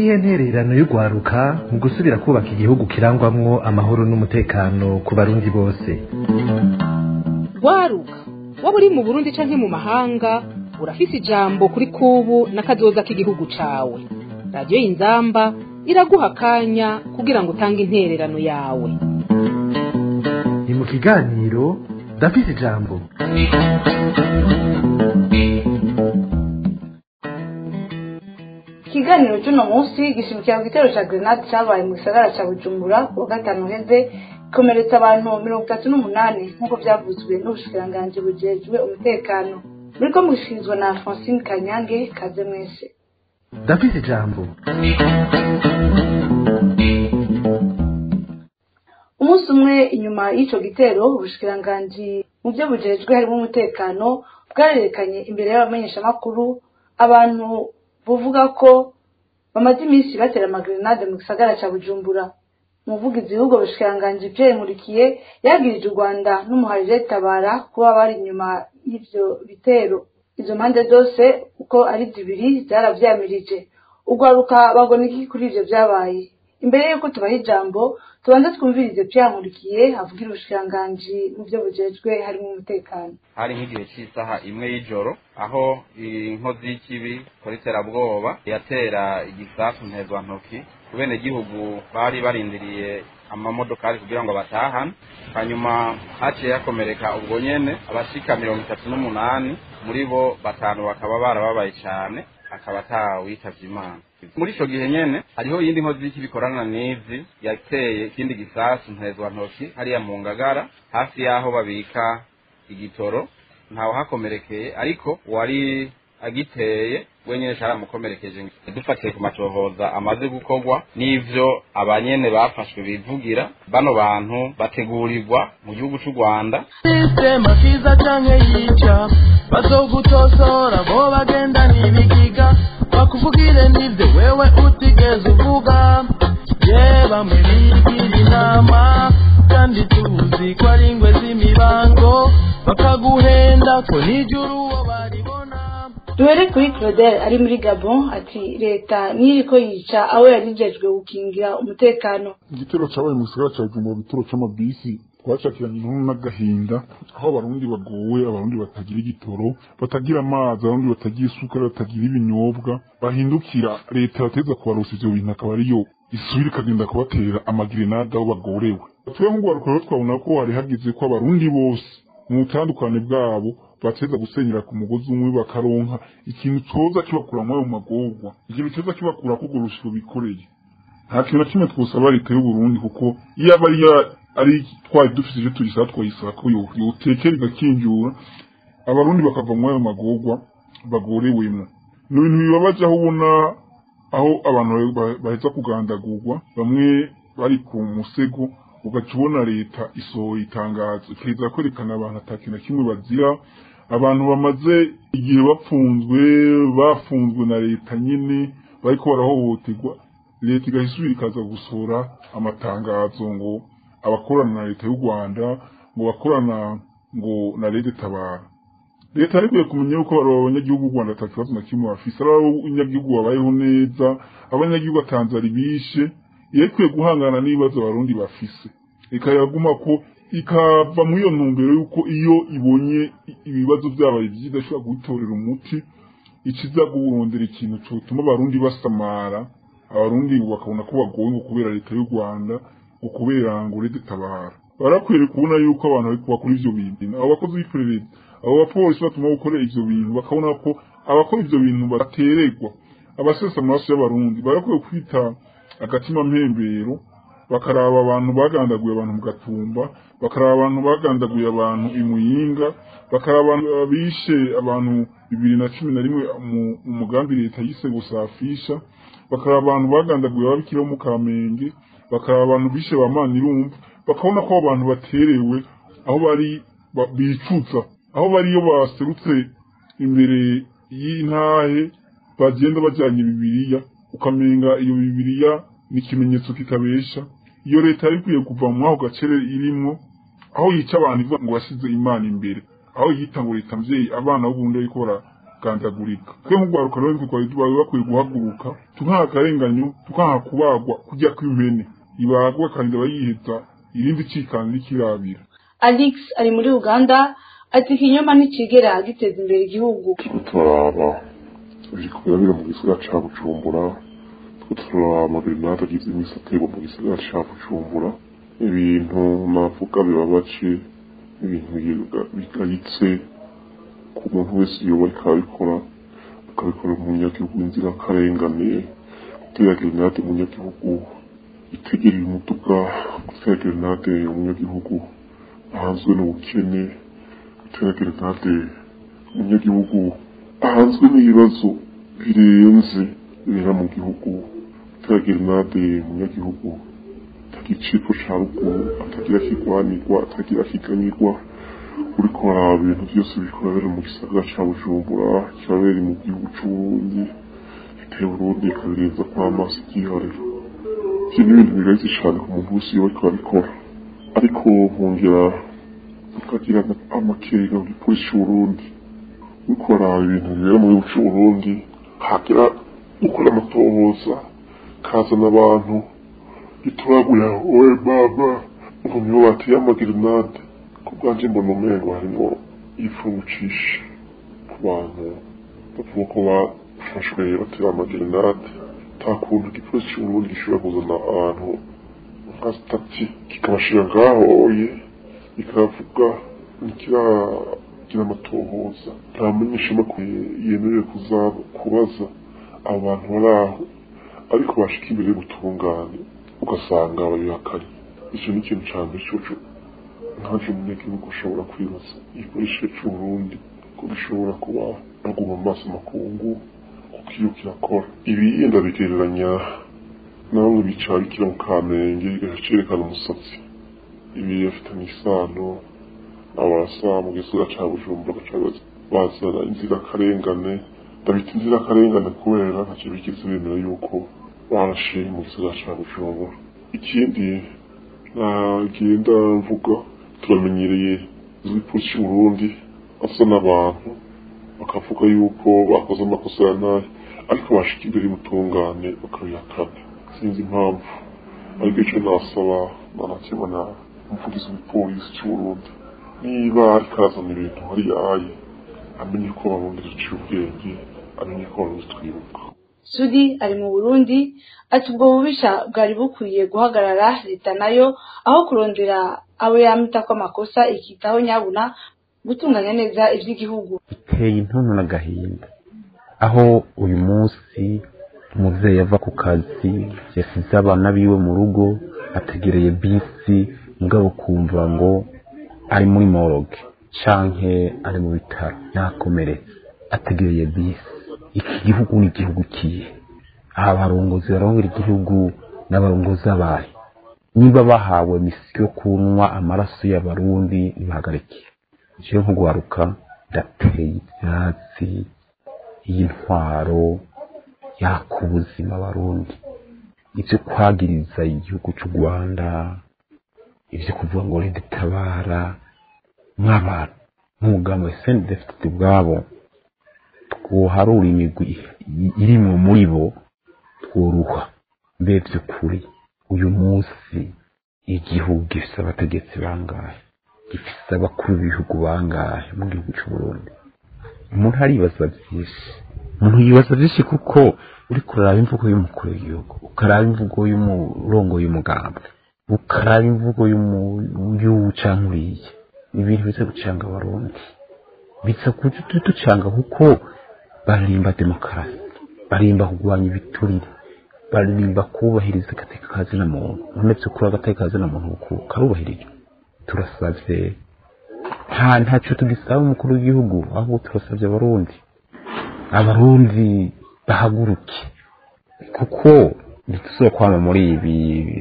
niyihe ntererano y'ugwaruka mu gusubira kubaka igihugu kirangwamwo amahoro n'umutekano ku barundi bose? Gwaruka waba uri mu Burundi canke mu mahanga urafise ijambo kuri kubu n'akazoza k'igihugu cawe. Radio Inzamba iraguha akanya kugira ngo utange intererano yawe. Ni mu kiganiro ndafise ijambo. Ikiganiro cy'uno munsi gishimikira ku gitero ca grenade cabaye mu gisagara ca Bujumbura ku wa gatanu heze komeretsa abantu 38 nk'uko vyavuzwe n'ubushikiranganji bujejwe umutekano. Muriko mushikirizwa na Francine Kanyange, kaze mwese. Ndafise ijambo. Umunsi umwe inyuma y'ico gitero ubushikiranganji mu byo bujejwe harimo umutekano bwarerekanye imbere y'abamenyeshamakuru abantu buvuga ko bamaze iminsi batera amagrenade mu gisagara ca Bujumbura. Umuvugizi w'ubwo bushikiranganji Pierre Nkurikiye yagirije u Rwanda n'umuharije Tabara kuba bari inyuma y'ivyo bitero. Izo mpande zose uko ari zibiri zaravyamirije. Ugwaruka bagona iki kuri ivyo vyabaye? Imbere yuko tubaha ijambo tubanza twumvirize Pierre Nkurikiye avugira ubushikiranganji mu byo bujejwe harimo umutekano. Hari nk'igihe cy'isaha imwe y'ijoro aho inkozi y'ikibi politerabwoba yatera igisasu ntezwantoki kubene gihugu bari barindiriye amamodokari kugira ngo batahane. Hanyuma haciye yakomereka ubwo nyene abashika 38 muri bo batanu bakaba barababaye cyane, akaba atawitavye Imana. Muri ico gihe nyene hariho yindi nkozi y'ikibikorana n'izi yateye ikindi gisasu ntezwantoki hariya mu Ngagara hafi yaho babika igitoro. Ntawe hakomerekeye ariko wari agiteye wenyene caramukomerekeje. Dufatiye ku matohoza amaze gukorwa n'ivyo abanyene bafashwe bivugira, bano bantu bategurirwa mu gihugu c'u Rwanda. Sistema kiza canke yica bazogutosora bo bagenda nibigiga bakuvugire n'ivyo wewe utigeze uvuga. Bamwe bigira inama kandi tuzi ko ari ingwe z'imibango bakaguhenda ko n'ijuru uwo baribona. Duhere kuri Claudel ari muri Gabon ati leta niriko yica aho yarijejwe gukingira umutekano. Igitero cabaye mu gisagara ca Bujumbura, igitero c'amabisi twacakiranye n'agahinda, aho abarundi bagowe, abarundi batagira igitoro, batagira amazi, abarundi batagira isukari, batagira ibinyobwa, bahindukira leta yateza kubaronsa ivyo bintu akaba ariyo isubira ikagenda kubatera amagrenade aho bagorewe. Twebwe nk'ugwaruka rero twabona ko hari hagize ko abarundi bose mu butandukane bwabo bateza gusenyera ku mugozi umwe bakaronka ikintu coza kibakura mu magorwa, ikintu coza kibakura ko gurushiro bikoreye. Nta kintu kimwe twosaba leta y'u Burundi, kuko iyo ari twari dufise ivyo tugisaba twoyisaba ko yotekera igakinjura abarundi bakava mu magorwa bagorewemo. No bintu bibabaje aho ubona aho abantu baheza kugandagurwa, bamwe bari ku musego, ugacubona leta isohoye itangazo ikeza kwerekana abantu atakintu kimwe bazira, abantu bamaze igihe bafunzwe na leta nyine bariko barahohoterwa. Leta igasubira ikaza gusohora amatangazo ngo abakorana na leta y'u Rwanda ngo bakorana ngo na leta Tabara. Leta arikwiye kumenya yuko abanyagihugu b'u Rwanda atakibazo na kimwe bafise, abanyagihugu babayeho neza, abanyagihugu atanzari bishe, ikwiye guhangana n'ibibazo abarundi bafise, ikayaguma ko ikava mu iyo ntumbero yuko iyo ibonye ibibazo byabaye byidashobora gutorera umuti ikiza guhondera ikintu cyotuma abarundi basamara, abarundi bakabona ko bagowe ngo kubera leta y'u Rwanda ngo kubera ngo leta Tabara. Barakwiye kubona yuko abantu bari kubakora ivyo bintu, abo bakozi b'iperereza, abo bapolisi batuma gukora ivyo bintu, bakabona ko abakora ivyo bintu bateregwa, abasesa amaraso y'abarundi. Barakwiye kwita agatima mpembero, bakaraba abantu bagandaguye abantu mu Gatumba, bakaraba abantu bagandaguye abantu i Muyinga, bakaraba abantu bishe abantu 2011 mu mugambi leta yise gusafisha, bakaraba abantu bagandaguye ababikira mu Kamenge, bakaraba abantu bishe bamanirumva, bakabona ko abantu baterewe aho bari bicuza, aho bari yo baserutse imbere y'intahe bagenda bajyanye Bibiliya, ukamenga iyo Bibiliya ni ikimenyetso kikabesha. Iyo leta arikwiye kuva mu aho gacere irimo, aho yica abantu ngo basize Imana imbere, aho yita ngo leta mvyeyi abana b'ubundi ariko gandagurika twe nk'ugwaruka rero twari bakwiye guhaguruka tukaha akarenganyo tukaha kubagwa kujya kw'impene ibagwa kandi bayiheza irindi cikana rikirabira. Alex ari muri Uganda ati ikinyoma ntikigera giteza imbere igihugu. Turaba birikubira mu gisagara ca Bujumbura turaba amagrenade agize imisatego mu gisagara ca Bujumbura ibintu navuga bibabaje ibintu bigayitse ku muntu wese yoba akabikora umunyagihugu inzira karengane gutera grenade umunyagihugu itegereye umuduga gutera grenade umunyagihugu ahanzwe n'ubukene gutera grenade umunyagihugu ahanzwe n'ibibazo birenze bibera mu gihugu gutera grenade umunyagihugu atagicepo ca ruguru atagira kigwanirwa atagira kiganyirwa uriko baraba ibintu byose bikorera mu gisagara ca Bujumbura kirabera mu gihugu c'Uburundi giteye Burundi kabirenza kw'amaso igihariro ivyo ni ibintu birenze cane ku muntu wese yoba abikora ariko nkongera ukagira amakenga mu gipolisi c'Uburundi uriko baraba ibintu bibera mu gihugu c'Uburundi hagira ukora amatohoza kazana abantu ituraguye oye baba ngo nibo bateye amagrenade kubwanje mbona umengo harimo ifungucisha ku bantu bavuga ko bafashwe batera amagrenade nta kuntu igipolisi c'Uburundi gishobora kuzana abantu nka stati kikabashira ngaho oye ikavuga nikiragira amatohoza nta munyeshamakuru yemerewe kubaza abantu baraho ariko bashika imbere y'ubutungane ugasanga babihakanye icyo ni ikintu ca mbere coco ntaje umunyagihugu ushobora kwibaza igipolisi c'Uburundi ko gishobora kuba baguma mu maso makungu kuko iyo kirakora ibi ndabigereranya na bamwe bicara bikira mu Kamenge bigacerekana umusatsi ibi bafitanye isano abasa mu gisagara ca Bujumbura bazana inzirakarengane ndabita inzirakarengane kubera ntacyo bigeze bemera yuko barashe mu gisagara ca Bujumbura. Ikindi nagenda mvuga turamenyereye igipolisi c'Uburundi asa n'abantu bakavuga yuko bakoze amakosa ya nabi ariko bashika imbere y'ubutungane bakabihakana sinzi impamvu ariko ico nasaba nanakibona umuvugizi w'igipolisi c'Uburundi niba ariko arazana ibintu hariya amenye ko Abarundi duciye ubwenge amenye ko Abarundi twibuka. Sudi ari mu Burundi ati ubwo bubisha bwari bukwiye guhagarara leta nayo aho kurondera abo yamita ko amakosa ikitaho nyabuna gutunganya neza ivy'igihugu. Iteye intuntu n'agahinda aho uyu munsi umuvyeyi yava ku kazi yasize abana biwe mu rugo ategereye bisi mugabo kumva ngo ari muri morgue canke ari mu bitaro yakomeretse ategereye bisi. Iki gihugu ni igihugu kihe? Abarongozi barongera igihugu n'abarongozi abahe niba bahawe misiyo kunwa amaraso y'Abarundi nibahagarike. Je nk'ugwaruka ndateye ivyatsi y'intwaro yakubuzima Abarundi ivyo kwagiriza igihugu c'u Rwanda ivyo kuvuga ngo ridutabara mw'abantu nk'umugambi sendefite ubwabo twoharura imigwi irimwo muri bo tworuha mbevye kuri uyu munsi igihugu gifise abategetsi bangahe gifise abakuru b'ibihugu bangahe mu gihugu c'u Burundi. Umuntu aribaza vyinshi umuntu yibaza vyinshi kuko uri kuraba imvugo y'umukuru w'igihugu ukaraba imvugo y'umurongo y'umugambi ukaraba imvugo y'ucankuriye ibintu biza gucanga Abarundi biza kuducanga kuko barimba demokarasi barimba kugwanya ibiturire barimba kubahiriza agateka kazina muntu uretse kuri agateka kazina muntu karubahirije. Turasavye ntaco tugisaba umukuru w'igihugu ahubwo turasavye Abarundi bahaguruke kuko ntituzokwama muri ibi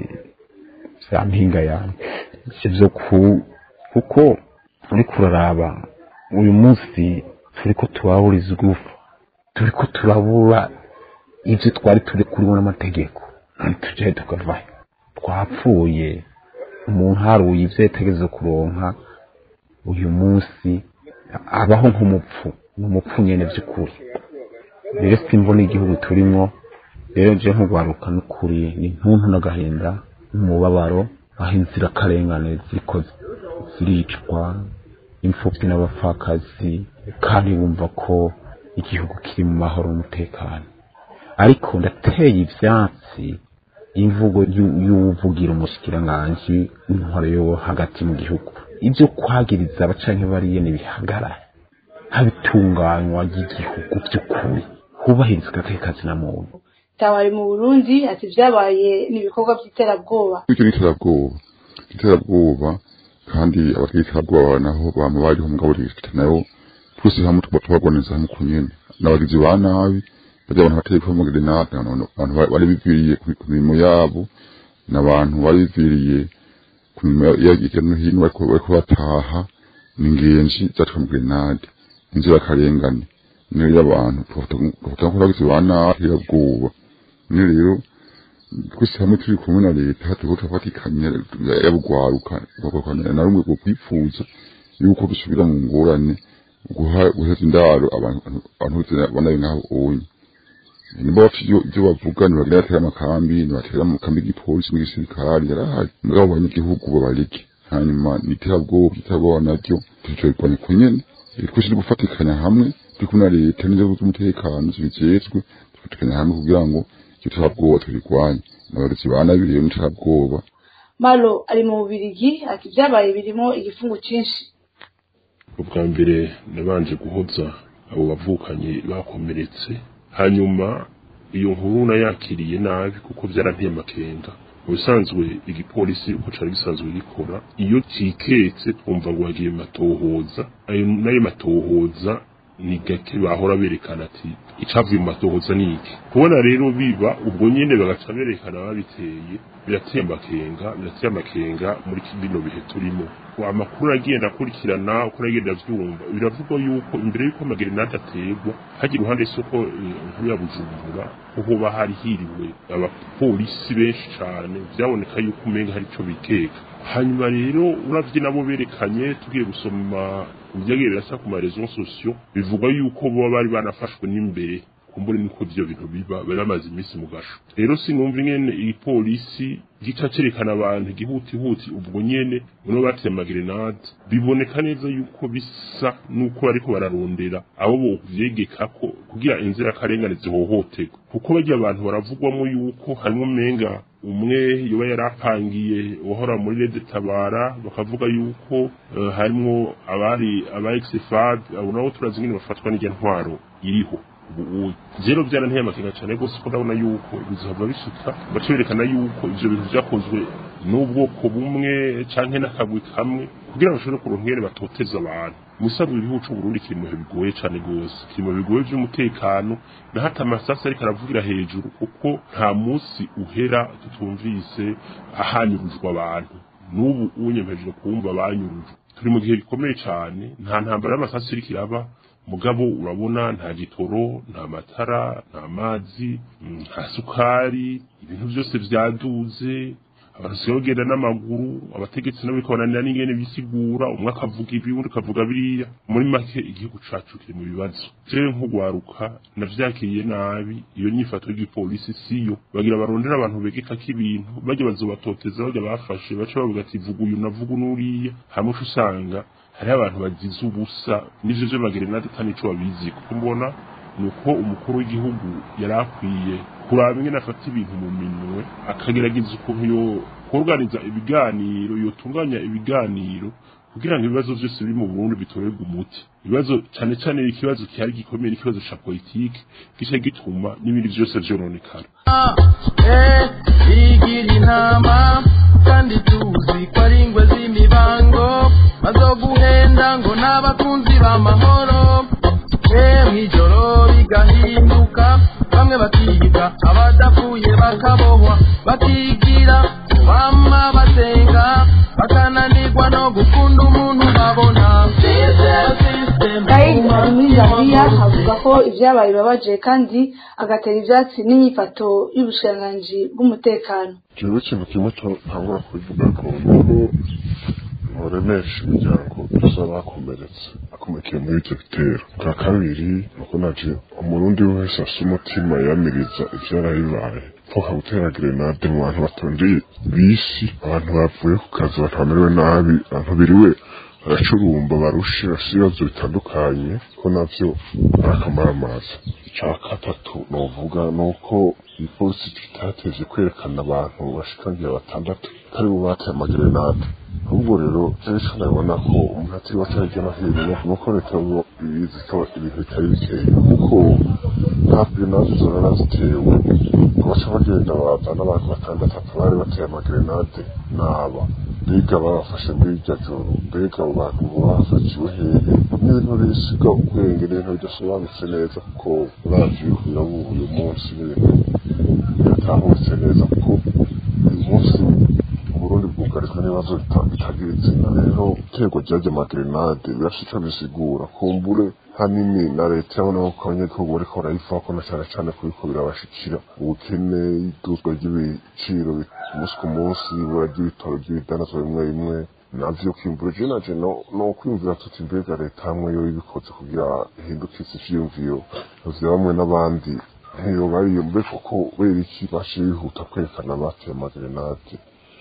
vya mpinga yanjye ivyo kuko uri kuraraba uyu munsi turiko turaburiza igufa turiko turabura ivyo twari turi kuriho n'amategeko tuje tukavayo twapfuye umuntu haruye ivyo yategeze kuronka uyu munsi abaho nk'umupfu ni umupfu nyene vy'ukuri rero simbona igihugu turimwo rero je nk'ugwaruka n'ukuri ni ntuntu n'agahinda n'umubabaro aho inzirakarengane ziriko ziricwa imfuvyi n'abapfakazi kandi bumva ko igihugu kiri mu mahoro n'umutekano ariko ndateye ivyatsi imvugo y'uvugira umushikiranganji intwaro yo hagati mu gihugu ibyo kwagiriza abacanke bariye n'ibihagarara habitunganywa ry'igihugu by'ukuri hubahirizwa agatekazi na muntu tabari mu Burundi ati vyabaye n'ibikorwa by'iterabwoba iterabwoba kandi abaterabwoba naho bama bariho mugabo leta nayo twese hamwe tubagwaneza hamwe kunyene n'abagizi ba nabi bajya abantu bateye kwa magrenade abantu bari biviriye ku mirimo yabo n'abantu bari biviriye ku mirimo y'igeno hino bariko bataha n'ingenzi zatwa magrenade inzira karengane niyo y'abantu tufata ko abagizi ba nabi y'abwoba ni rero twese hamwe turi kumwe na leta tufatikanya yabugwaruka bakakana na rumwe kwifuza yuko bisubira mu ngorane guheza indaro abantu banaye nkaho onye nibo bafite ibyo bavuga nibagira atera amakambi nibatera mu kambi y'ipolisi n'igisirikare yarahari mugabo abanyagihugu babarike hanyuma niterabwoba naryo tucoyikwane kunyene twese gufatikanya hamwe turi kumwe na leta n'inzego z'umutekano zibijejwe tufatikanya hamwe kugira ngo iterabwoba turigwanye n'abaruzi banabiriye n'iterabwoba Malo ari mu Bubiligi ati vyabaye birimo igifungo cinshi ubwa mbere nabanje guhoza abo bavukanye bakomeretse hanyuma iyo nkuru nayakiriye nabi kuko byaranteye amakenga ubusanzwe igipolisi uko cari gisanzwe gikora iyo ciketse twumva ngo hagiye matohoza ayo nayo matohoza ni gake bahora berekana ati icavuye mu matohoza niki kubona rero biba ubwo nyene bagaca berekana babiteye birateye amakenga muri kibino bihe turimo amakuru agenda akurikirana uko agenda avyumva biravugwa yuko imbere yuko amagrenade ategwa hagira iruhande y'isoko nkuru ya Bujumbura kuko bahari hiriwe abapolisi benshi cane vyaboneka yuko umenga hari ico bikeka hanyuma rero uravye nabo berekanye tugiye gusoma ubyagerera sa ku marezo sociaux bivugwa yuko bo bari banafashwe n'imbere kumbure niko byo bintu biba baramaze imisi mu gasho rero sinumva ingene ipolisi gica cerekana abantu gihutihuti ubwo nyene no bateye amagrenade biboneka neza yuko bisa nuko bariko bararondera abo bovyegeka ko kugira inzira karengane zihohoterwa kuko bagiye abantu baravugwamo yuko harimo menga umwe yoba yarapangiye uhora muri Rede Tabara bakavuga yuko harimo aba ex-FAD abo nabo turazi ngene bafatwa n'ijya ntwaro iriho zero byaranteye amakenga cyane gose ko ndabona yuko bizava bishika bacerekana yuko ivyo bintu vyakozwe n'ubwoko bumwe canke n'akagwi kamwe kugira ngo bashobore kuronkere batoteza abantu musabu ibihugu c'u Burundi kiri mu bigoye cyane gose kiri mu bigoye by'umutekano na hata amasasa ariko aravugira hejuru kuko nta munsi uhera tutumvise ahanyurujwe abantu n'ubu unyemeje kumva banyurujwe turi mu gihe bikomeye cyane nta ntambara y'amasasa iriko iraba mugabo urabona nta gitoro nta matara nta mazi nta sukari ibintu byose vyaduze abantu sigenda n'amaguru abategetsi nabo bikonanira n'ingene bisigura umwe akavuga ibi undi akavuga biriya muri make igihugu cacu kiri mu bibazo jewe nk'ugwaruka navyakiriye nabi iyo nyifato y'igipolisi siyo bagira barondera abantu begeka k'ibintu bajya bazobatoteza bajya bafashe baca bavuga ati vuga uyu navuga n'uriya hamwe usanga hari abantu bagize ubusa n'ivyo byo magrenade atanico babizi kuko mbona nuko umukuru w'igihugu yarakwiye kuraba ingene afata ibintu mu minwe akagerageza ukuntu yo kuorganiza ibiganiro yotunganya ibiganiro kugira ngo ibibazo byose biri mu Burundi bitorerwe umuti ibibazo cyane cyane ikibazo cyari gikomeye ikibazo ca politique gice gituma n'ibindi byose vyononekara igira intama kandi tuzi ko ari ingwe z'imibango bazoguhenda ngo n'abakunzi b'amahoro mw'ijoro bigahinduka bamwe bakiga abadapfuye bakabohwa bakigira bama basenga bakananirwa no gukunda umuntu babona muri Zambia havuga ko ivyabaye babaje kandi agatera ivyatsi n'inyifato y'ubushikiranganji bw'umutekano jewe ikintu kimwe ntangura kubivuga ko ntoremesha imiryango gusa bakomerekeye muri ivyo bitero. Bwa kabiri nuko naje umurundi wese asa umutima yamiriza ivyarabibaye pfoka gutera grenade mu bantu batondeye bisi, abantu bavuye ku kazi, abantu bamerewe nabi, abantu biriwe baracurumba barushe bafite ibibazo bitandukanye ko navyo barakamara amazi. Ica gatatu novuga nuko ipolisi itatevye kwerekana abantu bashika ngira 6 kari bo bateye amagrenade. Ahubwo rero kenshi nabona ko umuntu atari wacaje amahirwe nuko leta ngo ibizi ko ibintu bitari bikeye, kuko nta grenade zora zitewe abaca bagenda bazana abantu 6 bari bateye amagrenade naba mbega babafashe muri iryo joro, mbega abo bantu bafatiwe hehe, n'ibintu bisiga ubwenge n'ibintu bidasobanutse neza, kuko uravye uyu munsi n'ibintu biratahutse neza, kuko uyu munsi Burundi bwugarijwe n'ibibazo bitagira izina. Rero iterwa ry'ayo magrenade birashika bisigura kumbure hanini na leta yabona ko abanyagihugu bariko barayivako na cane cane kubiko birabashikira ubukene, iduzwa ry'ibiciro umunsi ku munsi, ibura ry'ibitoro by'ibidandazwa bimwe bimwe navyo kimbure. Je naje no kwiyumvira tuti mbega leta hamwe yo ibikoze kugira ihindukize ivyiyumviro vya bamwe n'abandi ntiyo bariyumve kuko kubera iki bashe bihuta kwerekana bateye amagrenade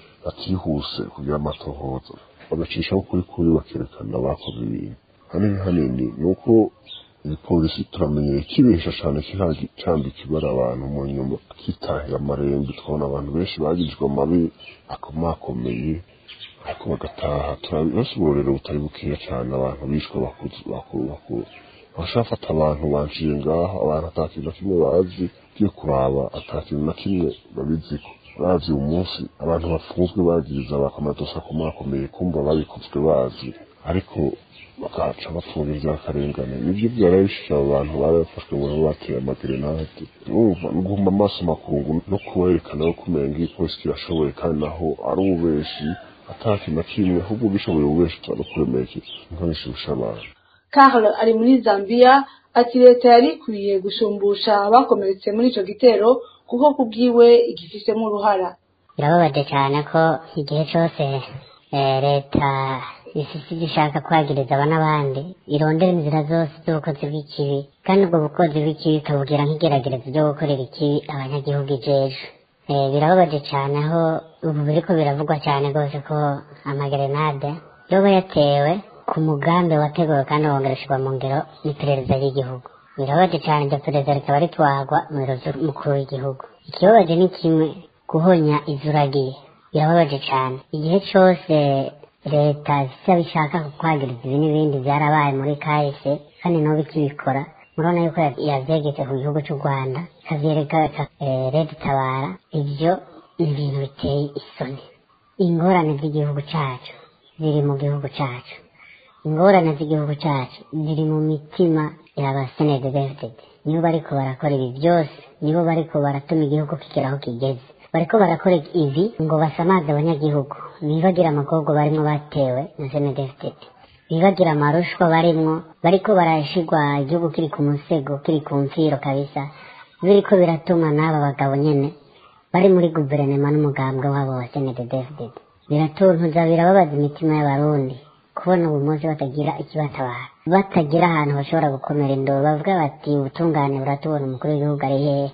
atihuse kugira amatohoza bagacishaho kuri bakerekana bakoze ibintu hanini. Nuko igipolisi turamenyeye kibesha cane cambika ibara abantu mu nyuma kitahira amarembo, twabona abantu benshi bagijwe amabi akomakomeye ariko bagataha. Turabose uburero butari bukeya cane abantu bishwe bakuru bashafata abantu banciye ngaho, abantu atakintu na kimwe bazi, ugiye kuraba atakintu na kimwe babiziko. Bazi umunsi abantu bafunzwe bagiriza bakamadosa akomakomeye kumva babikozwe bazi, ariko bakaca bafunga ivy'akarengane. Nivyo vyarabishije abo bantu barafashwe ngo bateye amagrenade. Urumva ngumba amaso makungu no kuwerekana ko kumenga ipolisi kirashoboye, kandi naho ari ububeshi atakintu na kimwe, ahubwo gishoboye ububeshi no kuremeka nk'abishusha abantu. Carl ari muri Zambia ati leta yari ikwiye gushumbusha abakomeretse muri ico gitero kuko kubwiwe igifisemo uruhara. Birababaje cyane ko igihe cyose leta ifite igishaka kwagiriza n'abandi irondera inzira zose z'ubukozi bw'ikibi, kandi ubwo bukozi bw'ikibi ikabugira nk'igeragerezo ryo gukorera ikibi abanyagihugu ijeje. Birababaje cyane aho ubu biriko biravugwa cyane rwose ko amagrenade yoba yatewe ku mugambi wateguwe kandi wongereshwa mu ngero n'iperereza ry'igihugu. Birababaje cyane iryo perereza rikaba ritwarwa mu biro by'umukuru w'igihugu. Ikibabaje ni kimwe, guhonya izuragiye birababaje cyane. Igihe cyose leta zishaka kwagiriza ibi n'ibindi byarabaye muri kahise kandi n'ubu ikibikora, murabona yuko yavyegetse ku gihugu cy'u Rwanda ikavyereka Red Tabara. Ivyo ni ibintu biteye isoni. Ingorane z'igihugu cyacu ziri mu gihugu cyacu, ingorane z'igihugu cyacu ziri mu mitima y'abasenedefted. Nibo bariko barakora ibi byose, nibo bariko baratuma igihugu kigera aho kigeze, bariko barakora ibi ngo basamaze abanyagihugu, bibagira amagogo barimo batewe na senedefted, bibagira amarushwa barimwo, bariko barashigwa igihugu kiri ku musego, kiri ku mfiro kabisa, biriko biratuma n'aba bagabo nyene bari muri guverinoma n'umugambwe wabo wa senedefted. Biratuntuza, birababaza imitima y'abarundi kubona ubu munsi batagira ikibatabara, batagira ahantu bashobora gukomera indoro, bavuga bati ubutungane buratubona, umukuru w'igihugu ari hehe.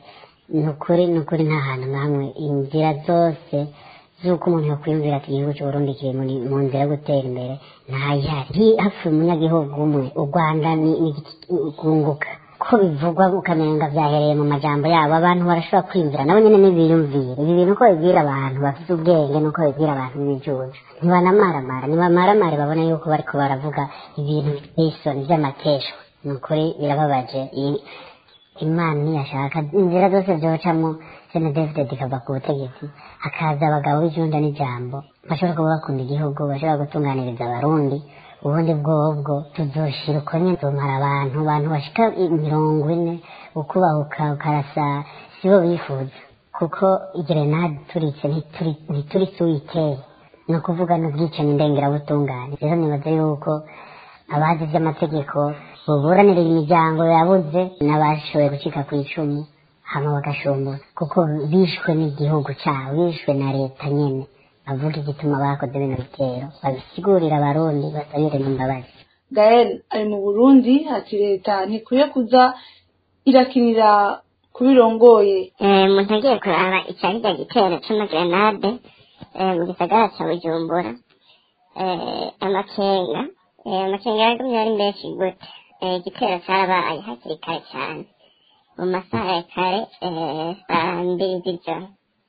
Nukuri nta hantu na hamwe, inzira zose z'uko umuntu yokwiyumvira ati igihugu cy'Uburundi kiri mu nzira yo gutera imbere ntayihari. Hafi umunyagihugu umwe u Rwanda ni kunguka ko bivugwa ukamenga vyahereye mu majambo yabo. Abantu barashobora kwiyumvira nabo nyene n'ibiyumvira ibi bintu ko bibwira abantu bafite ubwenge, nuko bibwira abantu b'ibijunja. Ntibamaramare babona yuko bariko baravuga ibintu bitesoni vy'amateshwa. Nukuri birababaje. Imana ntiyashaka inzira zose vyocamwo senedefted ikava ku butegetsi, hakaza abagabo b'ijunja n'ijambo bashobora kuba bakunda igihugu, bashobora gutunganiriza abarundi. Ubundi bwobwo tuzoshira uko nyene tumara abantu bashika 40 ukubahuka ukarasa sibo bifuza, kuko igrenade turitse ntituri suiteye, no kuvuga n'ubwicanyi ndengerabutungane. Rero nibaza yuko abazi vy'amategeko buburanira imiryango yabuze n'abashoboye gucika ku icumu hama bagashumbura, kuko bishwe n'igihugu cyabo, bishwe na leta nyene avuga igituma bakoze bino bitero babisigurira abarundi basabire n'imbabazi. Gael ari mu Burundi ati leta ntikwiye kuza irakinira kubirongoye. Umuntu agiye kuraba icyarya gitero c'amagrenade mu gisagara ca Bujumbura, amakenga yagumye ari menshi gute. Igitero carabaye hakiri kare cane mu masaha ya kare saa 2 z'ijoro.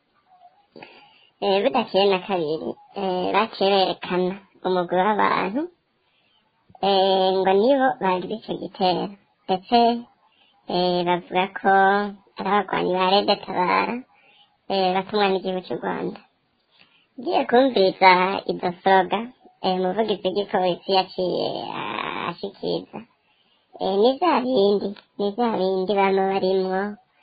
Budakeye na kabiri baciye berekana umugwi w'abantu ngo nibo bagize ico gitero, ndetse bavuga ko ari abagwanyi ba Rede Tabara batumwa n'igihugu cy'u Rwanda. Ngiye kumviriza izo sloga umuvugizi w'igipolisi yaciye ashikiriza, ni vya bindi bano barimwo,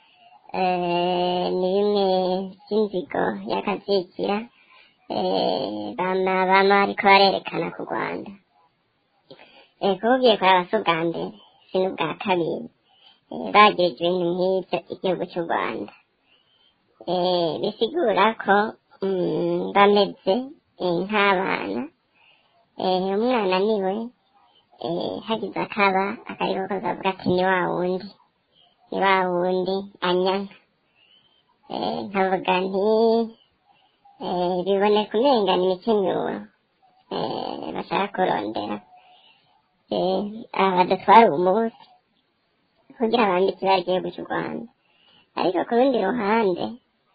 ni bimwe vy'inzigo y'akazikira bama bariko barerekana ku Rwanda. Kubugiye kuraba si ubwa mbere si n'ubwa kabiri bagirije ibintu nk'ivyo igihugu cy'u Rwanda. Bisigura ko bameze nk'abana. Umwana niwe hagize akaba akariko kazavuga ati ni wa wundi anyanka. Nkavuga nti biboneka umenga ni imikenyuro bashaka kurondera badutwara umunsi kugira bambike ibara ry'igihugu cy'u Rwanda. Ariko ku rundi ruhande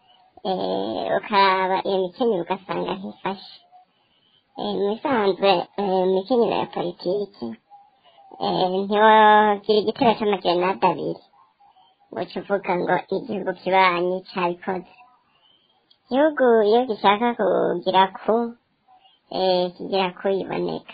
ukaba iyo mikenyero ugasanga ntifashe. Mu bisanzwe imikenyero ya politiki ntiwogira igitero c'amagrenade abiri ngo uvuga ngo igihugu kibanyi cabikoze. Igihugu iyo gishaka kigira ku iboneka,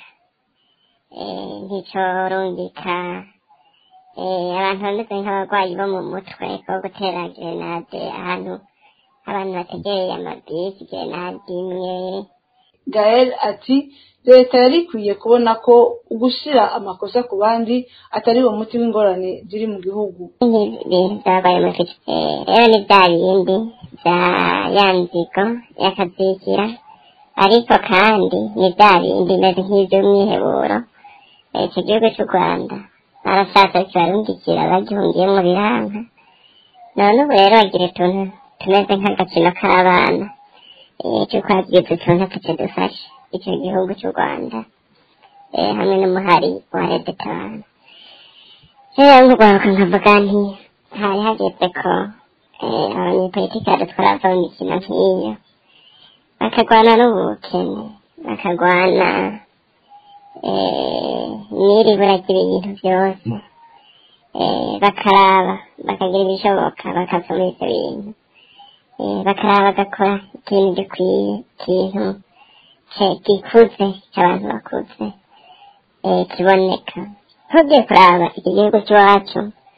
nticorungika abantu bameze nk'abarwayi bo mu mutwe ko gutera grenade ahantu abantu bategereye amabisi grenade imwe. Gael ati leta yari ikwiye kubona ko ugushira amakosa ku bandi atari wo muti w'ingorane ziri mu gihugu. Ibintu vyabaye mu fice rero ni vya bindi vya ya nzigo y'akazikira, ariko kandi ni vya bindi bimeze nk'ivy'umwiheburo. Iki gihugu cy'u Rwanda barashatse kibarungikira bagihungiyemwo biranka, none ubu rero bagira utuntu tumeze nk'agakino k'abana c'uko hagize utuntu tuce dufashe ico gihugu cy'u Rwanda hamwe n'umuhari wa Rede Tabara. Rero nk'urwaruka nkavuga nti hari hageze ko abanyepolitiki badutwara bava mu mikino nk'iyo bakagwana n'ubukene, bakagwana n'iribura ry'ibintu vyose, bakaraba bakagira ibishoboka bakavuma ivyo bintu, bakaraba bagakora ikintu gikwiye, ikintu gikuze c'abantu bakuze kiboneka. Tugiye kuraba iki gihugu cy'iwacu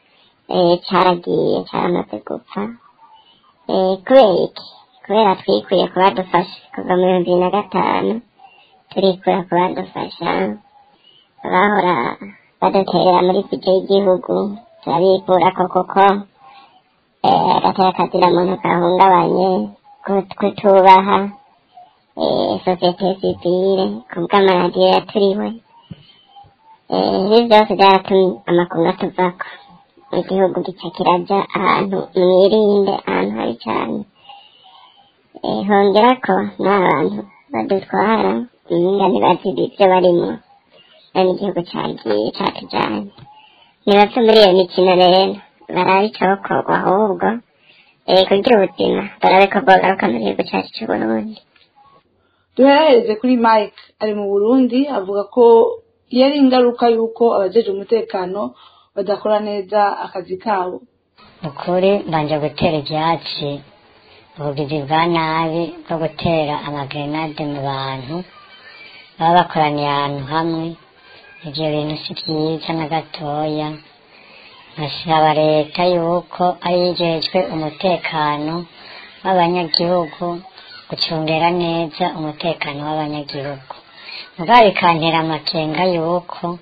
caramaze gupfa. Kubera iki? Kubera twikuye kubadufasha kuva mu 2005 turikura kubadufasha, bahora baduterera muri bije y'igihugu turabikura kuko agatera kazira muntu kahungabanye, kutubaha sosiyete sivile, kubw'amaradiyo yaturiwe. Ibi byose byaratumye amakungu atuvako, igihugu gica kiraja ahantu mwirinde, ahantu hari cane. Hongera ko n'abantu badutwara inga ntibazi ivyo barimwo, none igihugu cagiye catujanye. Nibaze muri iyo mikino rero barabe icokorwa ahubwo kugira ubuzima barabe ko bwogaruka mu gihugu cacu c'Uburundi. Duherereze kuri Mike ari mu Burundi avuga ko yari ingaruka yuko abajeje umutekano badakora neza akazi kabo. Ukuri mbanje gutera ivyatsi ubugizi bwa nabi bwo gutera amagrenade mu bantu baba bakoraniye ahantu hamwe. Ivyo bintu si vyiza na gatoya. Nkasaba leta yuko ayijejwe umutekano w'abanyagihugu gucungera neza umutekano w'abanyagihugu. Mugabo bikantera amakenga yuko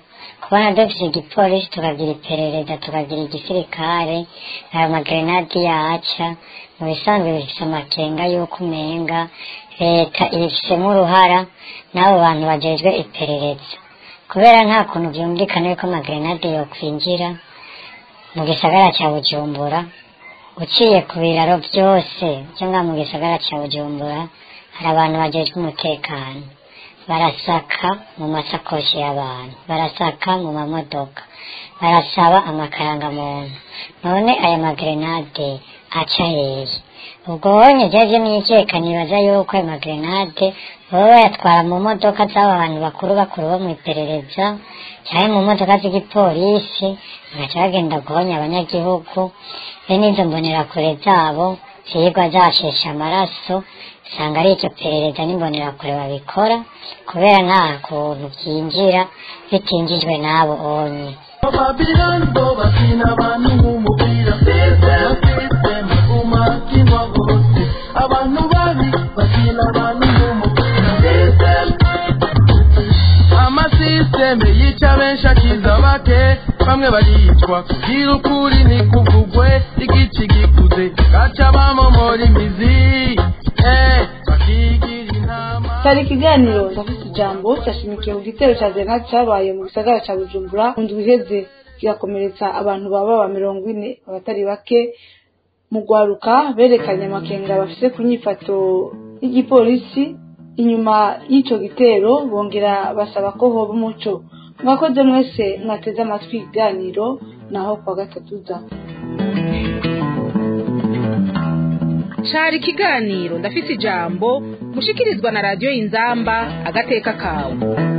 kubona dufite igipolisi tukagira iperereza tukagira igisirikare ayo magrenade yaca mu bisanzwe bifite amakenga y'uko umenga leta ibifitemo uruhara n'abo bantu bajejwe iperereza kubera nta kuntu byumvikana yuko amagrenade yokwinjira mu gisagara cya Bujumbura uciye ku biraro byose cyangwa mu gisagara cya Bujumbura hari abantu bajejwe umutekano barasaka mu masakoshi y'abantu barasaka mu mamodoka barasaba amakarangamuntu none aya magrenade aca hehe ubwo wonye jaje n'ikeka nibaza yuko aya magrenade baba bayatwara mu modoka z'aba bantu bakuru bo mu iperereza cyangwa mu modoka z'igipolisi bagaca bagenda guhonya abanyagihugu bene izo mbonerakure zabo zirigwa zashesha amaraso usanga ari icyo perereza n'imbonerakure babikora kubera nta kuntu byinjira bitinjijwe n'abo onye Babylon bo bakina abantu nk'umupira basisiteme umakinwa bose abantu babi bakina abantu nk'umupira amasisiteme yica benshi akiza bake bamwe baricwa kugira ukuri nikuvugwe igici gikuze gaca bamomora imizi bakigira inama. cyari ikiganiro ndafite ijambo cyashimikiye mu gitero cya grenade cyabaye mu gisagara cya Bujumbura mu ndwi iheze kigakomeretsa abantu baba 40 abatari bake mu gwaruka berekanye amakenga bafise ku nyifato y'igipolisi inyuma y'ico gitero bongera basaba ko hoba umuco mwakoze mwese mwateze amatwi ikiganiro naho kwa gatatuza cari ikiganiro ndafite ijambo mushikirizwa na radio Inzamba agateka kawe.